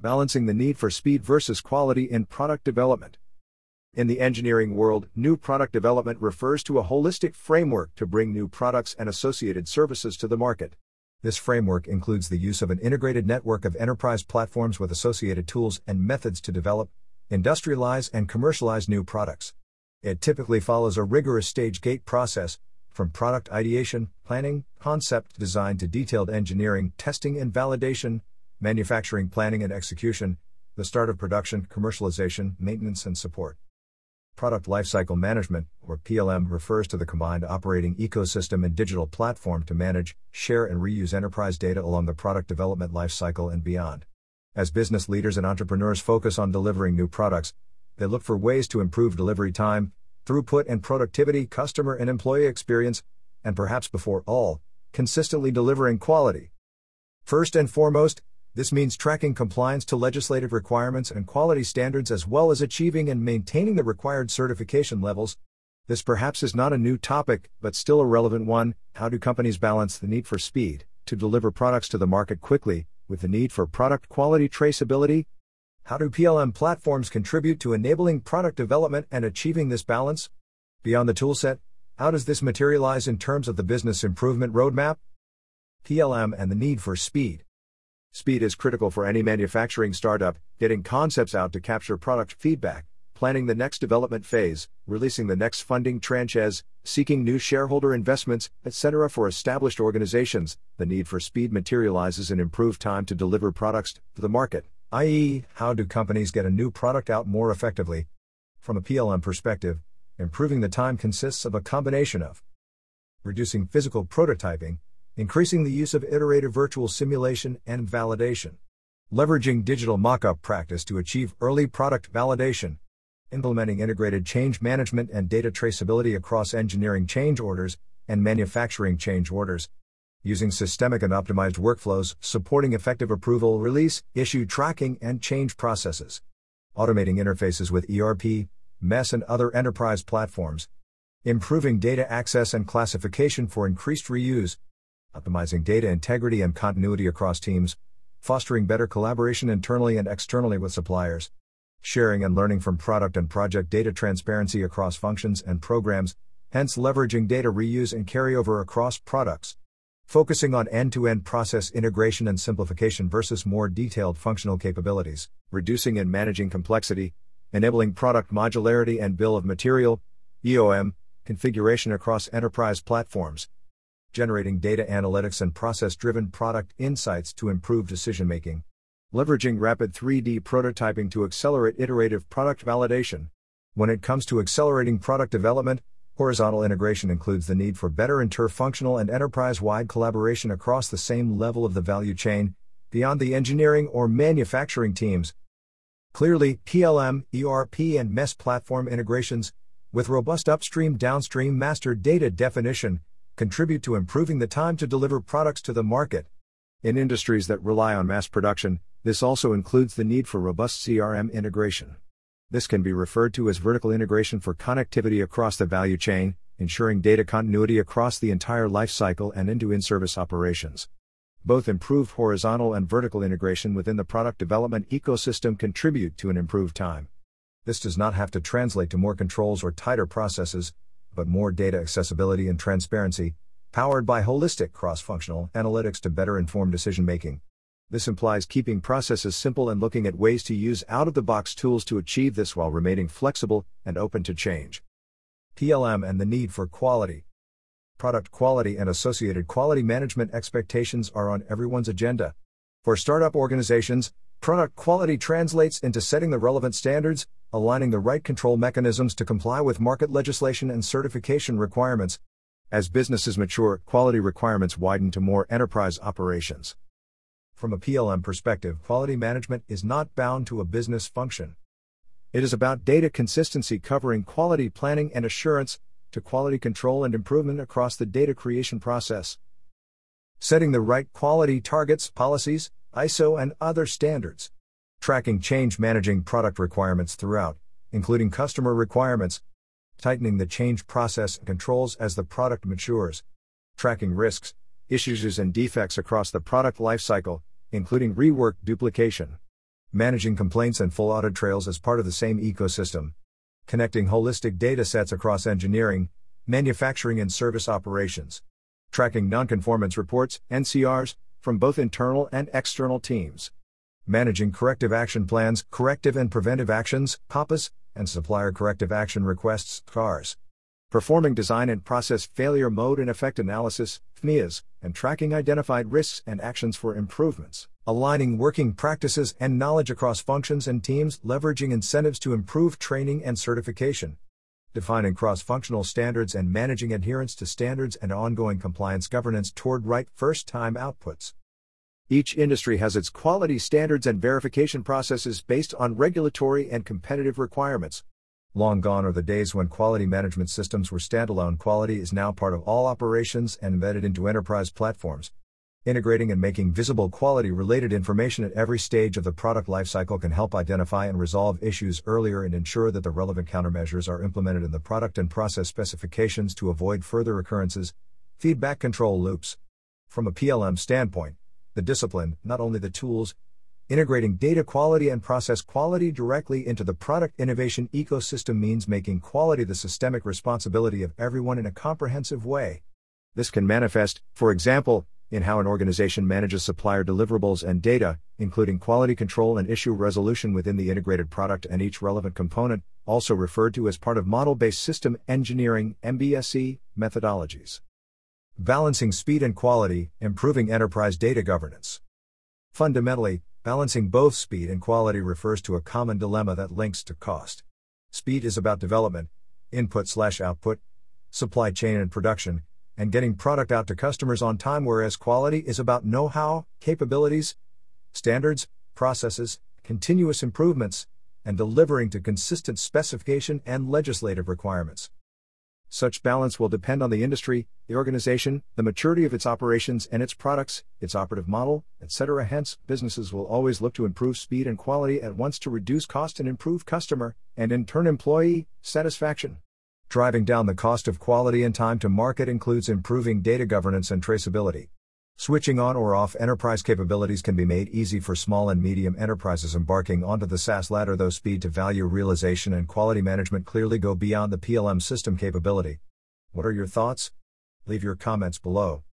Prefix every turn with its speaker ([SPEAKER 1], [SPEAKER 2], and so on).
[SPEAKER 1] balancing the need for speed versus quality in product development. In the engineering world, new product development refers to a holistic framework to bring new products and associated services to the market. This framework includes the use of an integrated network of enterprise platforms with associated tools and methods to develop, industrialize, and commercialize new products. It typically follows a rigorous stage-gate process, from product ideation, planning, concept design to detailed engineering, testing and validation, manufacturing planning and execution, the start of production, commercialization, maintenance and support. Product Lifecycle Management, or PLM, refers to the combined operating ecosystem and digital platform to manage, share and reuse enterprise data along the product development lifecycle and beyond. As business leaders and entrepreneurs focus on delivering new products, they look for ways to improve delivery time, throughput and productivity, customer and employee experience, and perhaps before all, consistently delivering quality. First and foremost, this means tracking compliance to legislative requirements and quality standards as well as achieving and maintaining the required certification levels. This perhaps is not a new topic, but still a relevant one. How do companies balance the need for speed, to deliver products to the market quickly, with the need for product quality traceability? How do PLM platforms contribute to enabling product development and achieving this balance? Beyond the toolset, how does this materialize in terms of the business improvement roadmap? PLM and the need for speed. Speed is critical for any manufacturing startup, getting concepts out to capture product feedback, planning the next development phase, releasing the next funding tranches, seeking new shareholder investments, etc. For established organizations, the need for speed materializes in improved time to deliver products to the market, i.e., how do companies get a new product out more effectively? From a PLM perspective, improving the time consists of a combination of reducing physical prototyping, increasing the use of iterative virtual simulation and validation, leveraging digital mock-up practice to achieve early product validation, implementing integrated change management and data traceability across engineering change orders and manufacturing change orders, using systemic and optimized workflows, supporting effective approval, release, issue tracking, and change processes, automating interfaces with ERP, MES, and other enterprise platforms, improving data access and classification for increased reuse, optimizing data integrity and continuity across teams, fostering better collaboration internally and externally with suppliers, sharing and learning from product and project data transparency across functions and programs, hence leveraging data reuse and carryover across products, focusing on end-to-end process integration and simplification versus more detailed functional capabilities, reducing and managing complexity, enabling product modularity and bill of material, EOM, configuration across enterprise platforms, generating data analytics and process-driven product insights to improve decision-making, leveraging rapid 3D prototyping to accelerate iterative product validation. When it comes to accelerating product development, horizontal integration includes the need for better interfunctional and enterprise-wide collaboration across the same level of the value chain, beyond the engineering or manufacturing teams. Clearly, PLM, ERP, and MES platform integrations, with robust upstream-downstream master data definition, contribute to improving the time to deliver products to the market. In industries that rely on mass production, this also includes the need for robust CRM integration. This can be referred to as vertical integration for connectivity across the value chain, ensuring data continuity across the entire life cycle and into in-service operations. Both improved horizontal and vertical integration within the product development ecosystem contribute to an improved time. This does not have to translate to more controls or tighter processes, but more data accessibility and transparency, powered by holistic cross-functional analytics to better inform decision-making. This implies keeping processes simple and looking at ways to use out-of-the-box tools to achieve this while remaining flexible and open to change. PLM and the need for quality. Product quality and associated quality management expectations are on everyone's agenda. For startup organizations, product quality translates into setting the relevant standards, aligning the right control mechanisms to comply with market legislation and certification requirements. As businesses mature, quality requirements widen to more enterprise operations. From a PLM perspective, quality management is not bound to a business function. It is about data consistency covering quality planning and assurance, to quality control and improvement across the data creation process. Setting the right quality targets, policies, ISO and other standards. Tracking change, managing product requirements throughout, including customer requirements. Tightening the change process and controls as the product matures. Tracking risks, issues and defects across the product lifecycle, including rework, duplication. Managing complaints and full audit trails as part of the same ecosystem. Connecting holistic data sets across engineering, manufacturing, and service operations. Tracking nonconformance reports, NCRs, from both internal and external teams. Managing corrective action plans, corrective and preventive actions, COPAs, and supplier corrective action requests, CARs. Performing design and process failure mode and effect analysis, FMEAs, and tracking identified risks and actions for improvements. Aligning working practices and knowledge across functions and teams, leveraging incentives to improve training and certification. Defining cross-functional standards and managing adherence to standards and ongoing compliance governance toward right first-time outputs. Each industry has its quality standards and verification processes based on regulatory and competitive requirements. Long gone are the days when quality management systems were standalone. Quality is now part of all operations and embedded into enterprise platforms. Integrating and making visible quality-related information at every stage of the product lifecycle can help identify and resolve issues earlier and ensure that the relevant countermeasures are implemented in the product and process specifications to avoid further occurrences. Feedback control loops. From a PLM standpoint, the discipline, not only the tools, integrating data quality and process quality directly into the product innovation ecosystem means making quality the systemic responsibility of everyone in a comprehensive way. This can manifest, for example, in how an organization manages supplier deliverables and data, including quality control and issue resolution within the integrated product and each relevant component, also referred to as part of model-based system engineering (MBSE) methodologies. Balancing speed and quality, improving enterprise data governance. Fundamentally, balancing both speed and quality refers to a common dilemma that links to cost. Speed is about development, input/output, supply chain and production, and getting product out to customers on time, whereas quality is about know-how, capabilities, standards, processes, continuous improvements, and delivering to consistent specification and legislative requirements. Such balance will depend on the industry, the organization, the maturity of its operations and its products, its operative model, etc. Hence, businesses will always look to improve speed and quality at once to reduce cost and improve customer, and in turn employee, satisfaction. Driving down the cost of quality and time to market includes improving data governance and traceability. Switching on or off enterprise capabilities can be made easy for small and medium enterprises embarking onto the SaaS ladder, though speed to value realization and quality management clearly go beyond the PLM system capability. What are your thoughts? Leave your comments below.